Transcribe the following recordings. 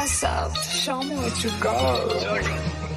What's up? Show me what you got.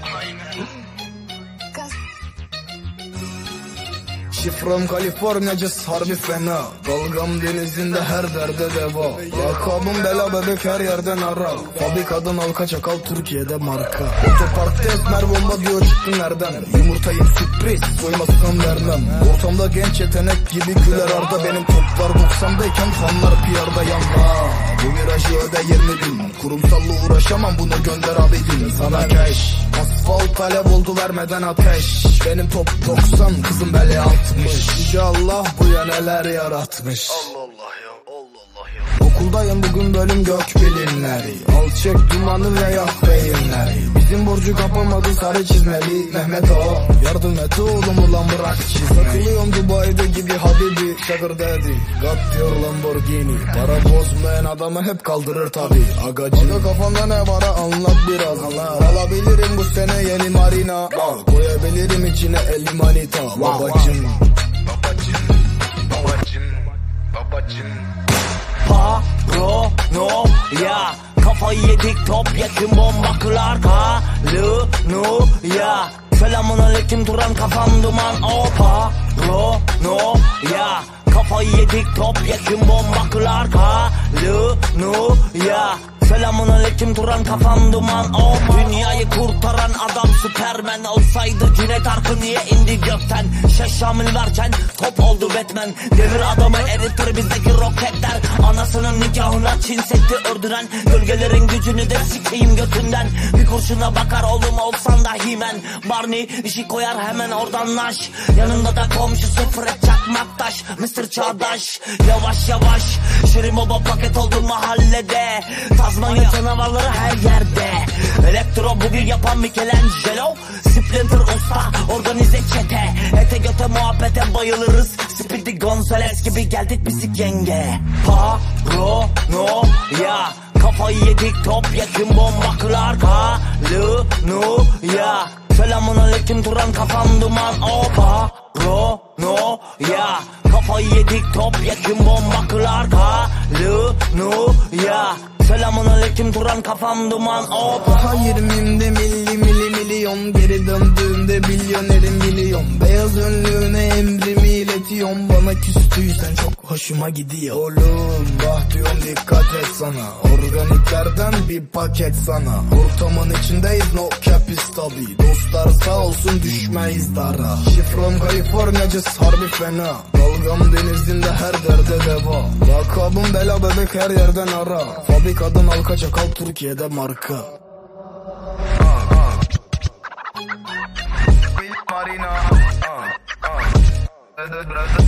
Şifrem Kaliforniyacı harbi fena. Dalgam denizinde her derde deva. Lakabım bela bebek her yerden ara. Fabrikadan halka çakal Türkiye'de marka. Otoparkta esmer bomba diyor çıktı nereden? Yumurtayım sürpriz soymazsam vermem. Ortamda genç yetenek gibi güler arda. Benim toplar 90'dayken fanlar PR'da yanma. Bu virajı öde 20 bin. Kurumsalla uğraşamam bunu gönder abidin. Sana cash. Asfalt talep oldu vermeden ateş. Benim top 90 kızım beli 60. Yüce Allah bu ya neler yaratmış. Allah Allah ya, Allah Allah ya. Okuldayım bugün bölüm gök bilimleri. Al çek dumanı ve yak beyinleri. Bizim borcu kapamadı sarı çizmeli Mehmet ağa. Yardım et oğlum ulan bırak çizmeyi. Takılıyorum Dubai'de gibi Habibi Sugar Daddy. Got diyor Lamborghini. Para bozmayan adamı hep kaldırır tabi. Agacı kafanda ne var anlat biraz. Alabilirim bu sene yeni marina. Koyabilirim içine 50 manita. Babacım Paranoya, kafayı yedik topyekun bomba kırar ya. Selamun aleyküm duran kafam duman. O paranoya, kafayı yedik topyekun bomba kırar ya. Selamun aleyküm duran kafam duman. O dünyayı kurtaran adam Superman olsaydı Cüneyt Arkın niye indi gökten? Şamil varken top oldu Batman. Devir adamı eritir bizdeki roketler. Anasının nikahına Çin sekti ördüren. Gölgelerin gücünü de sikeyim götünden. Bir kurşuna bakar oğlum olsan da He-Man. Barney işi koyar hemen oradan naş. Yanında da komşusu Fred Çakmaktaş. Mr. Çağdaş yavaş yavaş. Şirin baba paket oldu mahallede. Tazmanya canavarları her yerde. Elektro bugün yapan Michelangelo. Splinter usta organize çete. Ete göte muhabbete bayılırız. Speedy Gonzales gibi geldik bizik yenge. Paranoya, kafayı yedik topyekun bomba kırar ya. Selamun aleyküm duran kafam duman. O paranoya, kafayı yedik topyekun bomba kırar ya. Selamun aleyküm duran kafam duman. O daha 20'imde milyon. Geri döndüğümde milyonerim milyon. Beyaz önlüğüne emrimi iletiyorum. Bana küstüysen çok hoşuma gidiyor. Oğlum bah diyorum dikkat et sana. Organiklerden bir paket sana. Ortamın içindeyiz no capis tabi. Dostlar sağ olsun düşmeyiz dara. Şifrem Kaliforniyacı harbi fena. Dalgam denizinde her derde deva. Lakabım bela bebek her yerden ara. Fabrikadan halka çakal Türkiye'de marka. Marina